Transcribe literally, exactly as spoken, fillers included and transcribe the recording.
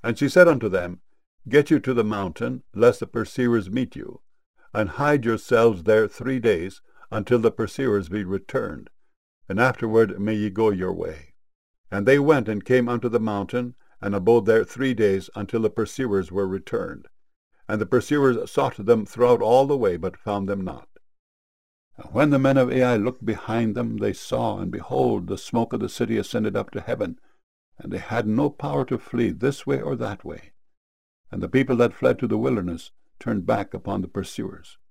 And she said unto them, Get you to the mountain, lest the pursuers meet you, and hide yourselves there three days, until the pursuers be returned, and afterward may ye go your way. And they went and came unto the mountain, and abode there three days, until the pursuers were returned. And the pursuers sought them throughout all the way, but found them not. And when the men of Ai looked behind them, they saw, and behold, the smoke of the city ascended up to heaven, and they had no power to flee this way or that way. And the people that fled to the wilderness turned back upon the pursuers.